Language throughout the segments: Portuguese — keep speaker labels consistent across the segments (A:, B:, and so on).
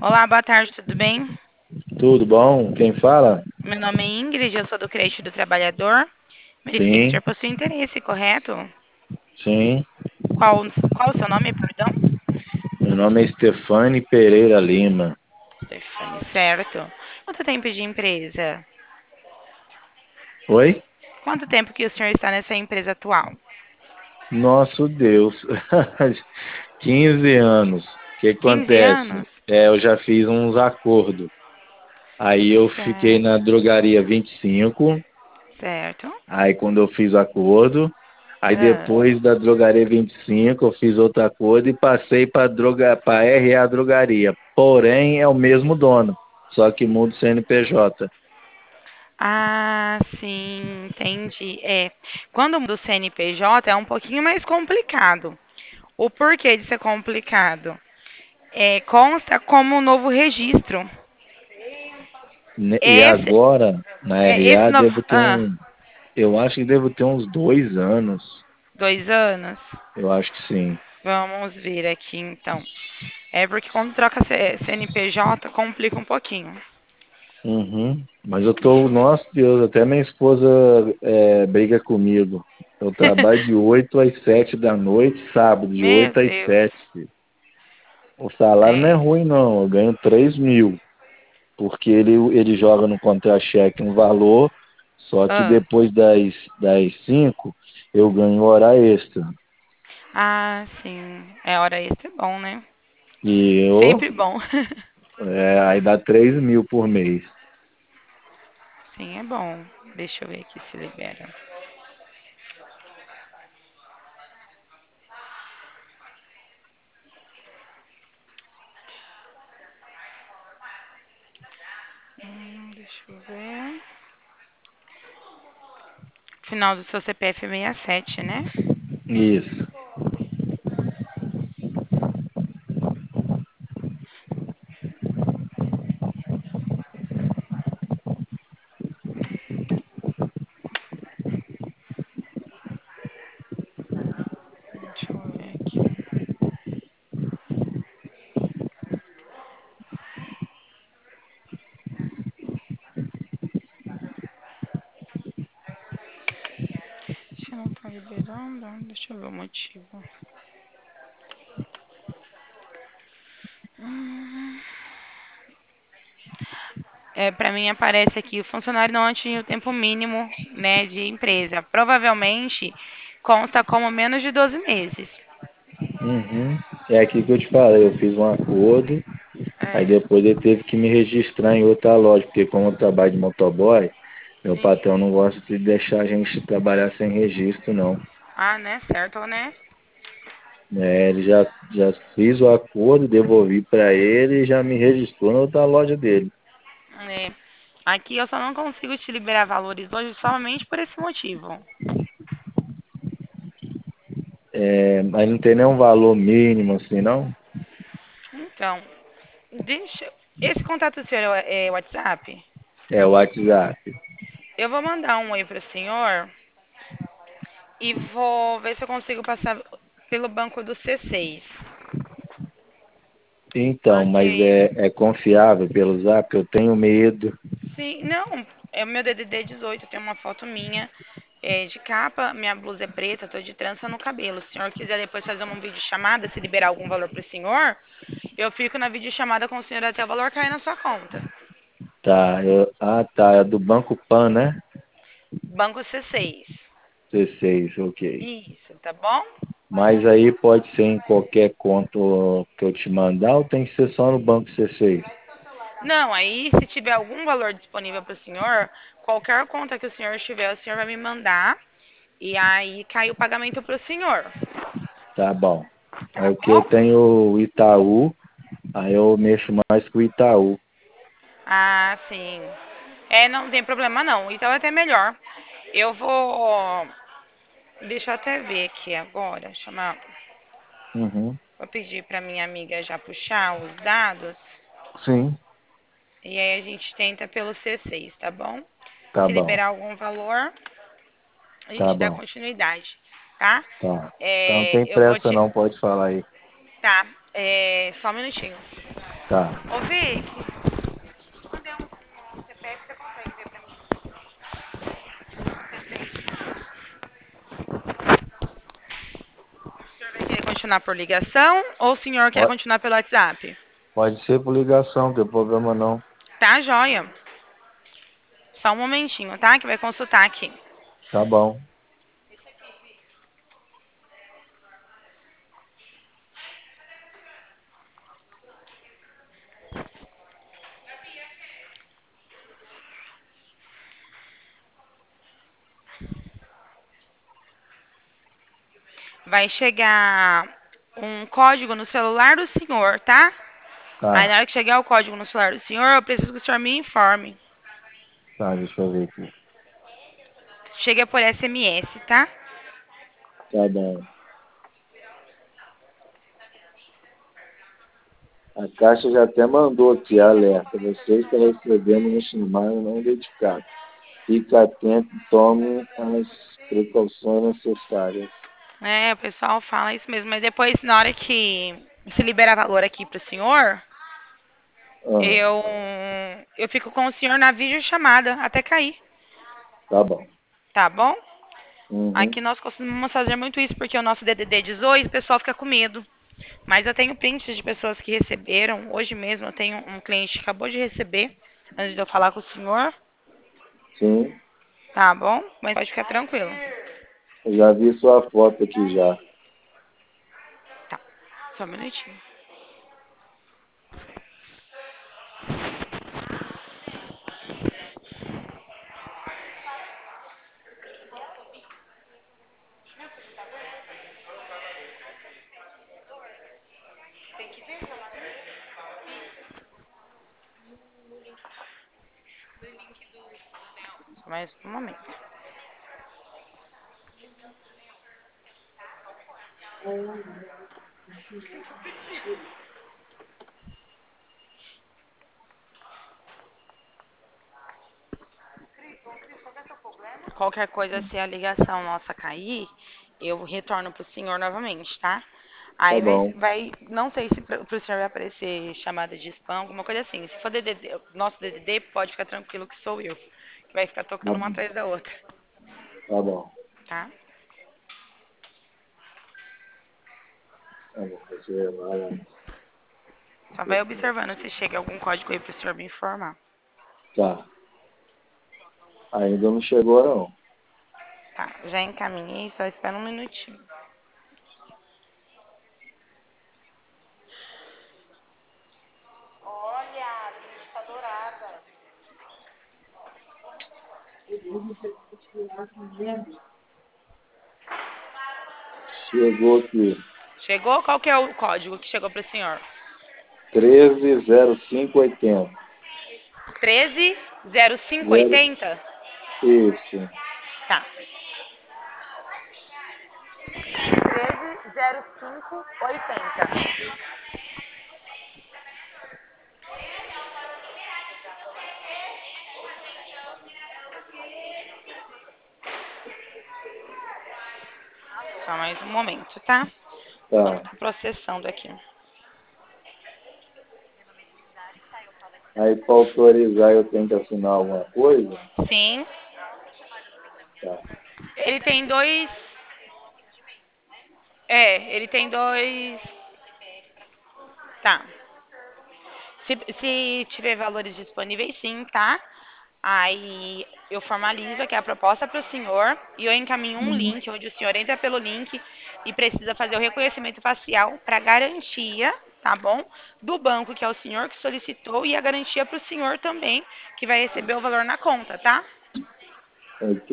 A: Olá, boa tarde, tudo bem?
B: Tudo bom? Quem fala?
A: Meu nome é Ingrid, eu sou do Crédito do Trabalhador. Verifiquei que o
B: Sim,
A: senhor possui interesse, correto?
B: sim.
A: Qual o seu nome, perdão?
B: Meu nome é Stefane Pereira Lima.
A: Stefani, certo. Quanto tempo de empresa?
B: Oi?
A: Quanto tempo que o senhor está nessa empresa atual?
B: Nosso Deus. 15 anos. O que
A: 15
B: acontece?
A: anos?
B: Eu já fiz uns acordos. Aí eu fiquei
A: Certo,
B: na drogaria 25.
A: certo.
B: Aí quando eu fiz o acordo, aí
A: Ah,
B: depois da drogaria 25, eu fiz outro acordo e passei para RA Drogaria. Porém, é o mesmo dono, só que muda o CNPJ.
A: sim, entendi. Quando muda o CNPJ é um pouquinho mais complicado. O porquê de ser complicado? Consta como um novo registro.
B: E
A: Esse,
B: agora, na
A: esse
B: RA,
A: novo.
B: devo ter eu acho que devo ter uns 2 anos.
A: 2 anos?
B: Eu acho que sim.
A: Vamos ver aqui então. É porque quando troca CNPJ complica um pouquinho.
B: Uhum. Mas eu tô, nossa Deus, até minha esposa briga comigo. Eu trabalho de 8 às 7 da noite, sábado, de
A: Meu
B: 8 às
A: Deus.
B: 7. O salário não é
A: É.
B: ruim, não. Eu ganho 3.000, porque ele joga no contra-cheque um valor, só que
A: Ah,
B: depois das 5 eu ganho hora extra.
A: sim. É hora extra, é bom, né?
B: E eu,
A: Sempre bom.
B: aí dá 3.000 por mês.
A: Sim, é bom. Deixa eu ver aqui se libera. Deixa eu ver. Final do seu CPF é 67, né?
B: Isso.
A: Deixa eu ver aqui. Se não tá liberando, deixa eu ver o motivo. Hum. Para mim aparece aqui, o funcionário não atingiu o tempo mínimo, né, de empresa. Provavelmente consta como menos de 12 meses.
B: Uhum. É aqui que eu te falei, eu fiz um acordo, aí
A: É,
B: depois ele teve que me registrar em outra loja, porque como eu trabalho de motoboy, meu patrão
A: isso.
B: não gosta de deixar a gente trabalhar sem registro, não.
A: Ah, né, certo, né?
B: Ele já fiz o acordo, devolvi para ele e já me registrou na outra loja dele.
A: É. Aqui eu só não consigo te liberar valores hoje somente por esse motivo.
B: Mas não tem nenhum valor mínimo assim, não?
A: Então, deixa. Esse contato seu é WhatsApp?
B: É o WhatsApp.
A: Eu vou mandar um oi pro senhor e vou ver se eu consigo passar pelo banco do C6.
B: Então, mas
A: Ok.
B: é confiável pelo Zap? Eu tenho medo.
A: Sim, não, é o meu DDD 18, tem uma foto minha de capa, minha blusa é preta, tô de trança no cabelo. Se o senhor quiser depois fazer uma videochamada, se liberar algum valor pro senhor, eu fico na videochamada com o senhor até o valor cair na sua conta.
B: Tá, tá, é do Banco Pan, né?
A: Banco C6.
B: 16, ok.
A: Isso, tá bom?
B: Mas aí pode ser em qualquer conto que eu te mandar ou tem que ser só no Banco C6?
A: Não, aí se tiver algum valor disponível pro senhor, qualquer conta que o senhor tiver, o senhor vai me mandar e aí cai o pagamento pro senhor,
B: Tá bom. É
A: tá
B: o que eu
A: bom?
B: tenho o Itaú, aí eu mexo mais com o Itaú.
A: Sim. Não tem problema não. Então é até melhor. Eu vou. Deixa eu até ver aqui agora.
B: Uhum.
A: Vou pedir para minha amiga já puxar os dados.
B: Sim,
A: E aí a gente tenta pelo C6, tá bom?
B: tá
A: Se
B: bom,
A: liberar algum valor, a
B: tá
A: gente dá
B: bom,
A: continuidade, tá?
B: tá. Então não tem
A: Eu vou
B: pressa
A: te.
B: não, pode falar aí.
A: Tá. Só um minutinho.
B: Tá,
A: Ô, Vic, mandei um CPF, você consegue ver pra mim? O senhor vai querer continuar por ligação ou o senhor quer
B: pode,
A: continuar pelo WhatsApp?
B: pode ser por ligação, não tem problema não.
A: Tá, joia. Só um momentinho, tá? Que vai consultar aqui.
B: Tá bom.
A: Vai chegar um código no celular do senhor, tá? Aí
B: Tá,
A: na hora que chegar o código no celular do senhor, eu preciso que o senhor me informe.
B: tá, deixa eu ver aqui.
A: Chega por SMS, tá?
B: Tá bom. A Caixa já até mandou aqui alerta. Você está recebendo um chamado não identificado. Fique atento e tome as precauções necessárias.
A: É, o pessoal fala isso mesmo, mas depois, na hora que se liberar valor aqui pro senhor,
B: Ah,
A: eu eu fico com o senhor na videochamada até cair,
B: tá bom.
A: tá bom? Aqui
B: Uhum,
A: nós costumamos fazer muito isso porque o nosso DDD 18, o pessoal fica com medo. Mas eu tenho prints de pessoas que receberam. Hoje mesmo eu tenho um cliente que acabou de receber, antes de eu falar com o senhor.
B: sim,
A: Tá bom? Mas pode ficar tranquilo.
B: eu já vi sua foto aqui já.
A: Tá, só um minutinho. Só mais um momento. Qualquer coisa, se a ligação nossa cair, eu retorno pro senhor novamente, tá?
B: Tá
A: Aí
B: bom,
A: não sei se pro senhor vai aparecer chamada de spam, alguma coisa assim. Se for DDD, nosso DDD, pode ficar tranquilo que sou eu. Que vai ficar
B: tá
A: tocando uma
B: bom,
A: atrás da outra,
B: tá bom.
A: tá?
B: Tá bom, você vai.
A: Só vai observando se chega algum código aí pro senhor me informar.
B: Tá, ainda não chegou não.
A: Tá, já encaminhei, só espera um minutinho. Olha, a gente tá dourada.
B: Chegou aqui.
A: Chegou? Qual que é o código que chegou pro senhor?
B: 130580. Zero,
A: 130580?
B: isso.
A: Tá. 130580. Só mais um momento, tá? Enquanto
B: Tá.
A: tá processando aqui.
B: Aí para autorizar eu tenho que assinar alguma coisa?
A: Sim.
B: Tá.
A: Ele tem dois. É, ele tem dois. Tá. Se tiver valores disponíveis, sim, tá? Aí eu formalizo aqui a proposta para o senhor e eu encaminho um
B: Uhum.
A: link onde o senhor entra pelo link e precisa fazer o reconhecimento facial para garantia, tá bom? Do banco que é o senhor que solicitou e a garantia para o senhor também que vai receber o valor na conta, tá?
B: Ok.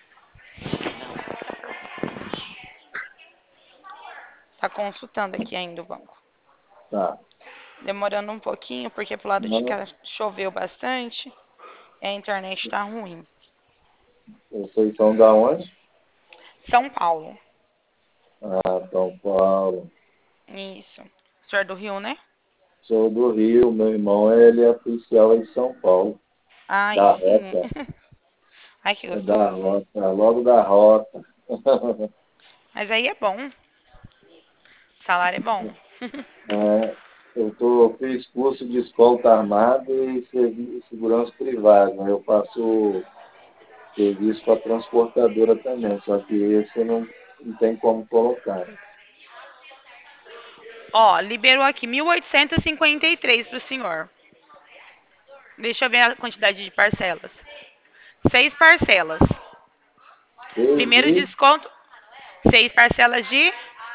A: Tá consultando aqui ainda o banco.
B: Tá.
A: Demorando um pouquinho porque pro lado de
B: Não,
A: cá choveu bastante e a internet tá ruim.
B: vocês são da onde?
A: São Paulo.
B: Ah, São Paulo.
A: Isso. O senhor é do Rio, né?
B: Sou do Rio, meu irmão, ele é policial aí de São Paulo.
A: Ai,
B: Da
A: sim.
B: Rota.
A: Ai, que
B: É da
A: gostoso.
B: Rota, logo da Rota.
A: Mas aí é bom. Salário é bom.
B: É, Fiz curso de escolta armada e segurança privada, né? Eu faço serviço para transportadora também, só que esse não tem como colocar.
A: Ó, liberou aqui 1.853 para o senhor. Deixa eu ver a quantidade de parcelas. 6 parcelas. Primeiro
B: Desde,
A: desconto, 6 parcelas de.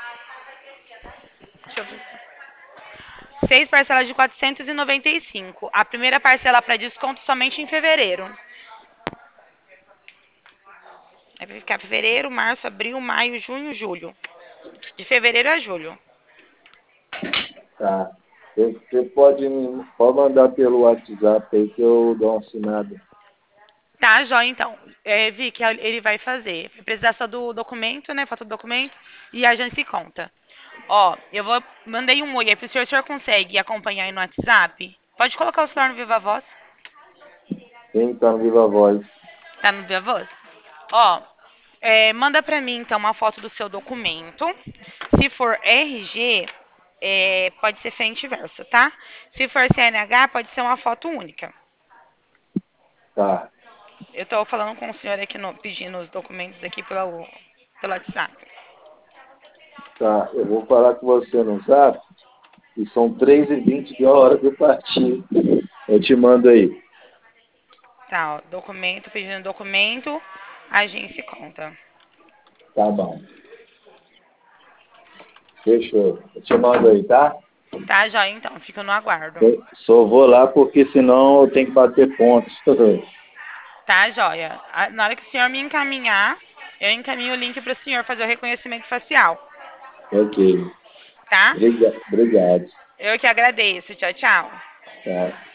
A: Deixa eu ver. 6 parcelas de 495. A primeira parcela para desconto somente em fevereiro. Aí vai ficar fevereiro, março, abril, maio, junho, julho. De fevereiro a julho.
B: tá. Você pode mandar pelo WhatsApp aí que eu dou uma assinada.
A: Tá, joia, então. Vi que ele vai fazer. Vai precisar só do documento, né? Foto do documento. E a gente se conta. Ó, mandei um oi aí pro senhor. O senhor consegue acompanhar aí no WhatsApp? Pode colocar o celular no Viva Voz.
B: Quem tá no Viva Voz?
A: Tá no Viva Voz? Ó, manda pra mim, então, uma foto do seu documento. Se for RG, pode ser frente e verso, tá? Se for CNH, pode ser uma foto única.
B: Tá,
A: Eu tô falando com o senhor aqui, pedindo os documentos aqui pelo WhatsApp.
B: tá. Eu vou falar com você no Zap e são 3h20 de hora de partir. Eu te mando aí.
A: Tá, ó, pedindo documento, a gente se conta.
B: Tá bom. Fechou. Eu te mando aí, tá?
A: Tá, joia, então, fica no aguardo.
B: Só vou lá porque senão eu tenho que bater pontos.
A: Tá, joia. Na hora que o senhor me encaminhar, eu encaminho o link para o senhor fazer o reconhecimento facial,
B: Ok.
A: tá?
B: Obrigado.
A: Eu que agradeço. Tchau, tchau.
B: Tá.